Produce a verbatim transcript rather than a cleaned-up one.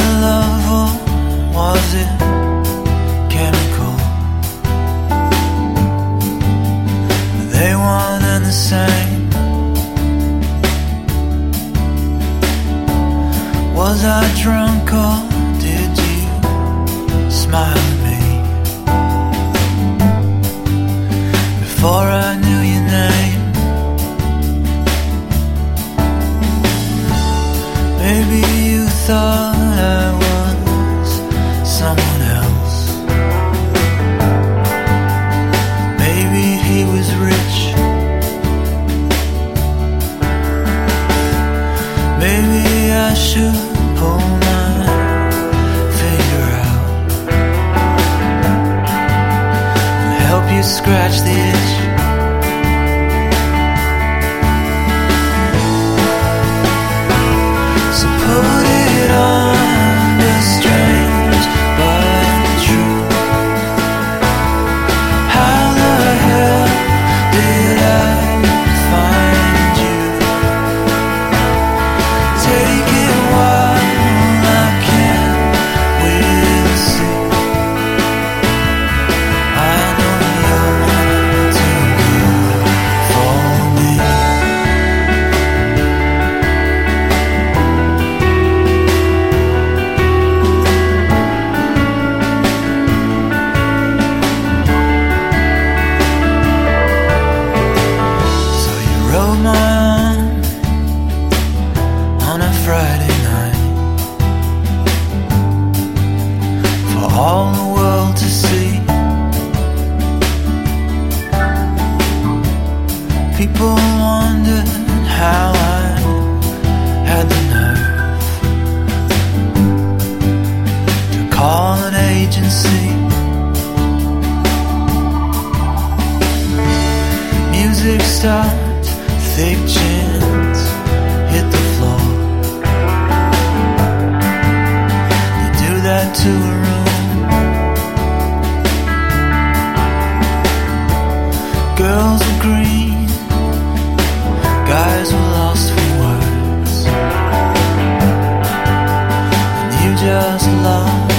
love, or was it chemical? They one and the same. Was I drunk or did you smile at me? Before I knew your name, maybe you thought I was someone else. Maybe he was rich. Maybe I should pull my finger out and help you scratch the itch. So put it under strange but true. How the hell did I find you? Take it while I can with a sip. I know you're too good for me. So you rode my arm on a Friday night for all the world to see. People wondered how I had the nerve to call an agency. Music stopped, thick chins hit the floor. You do that to a room. Girls were green, guys were lost for words, and you just lost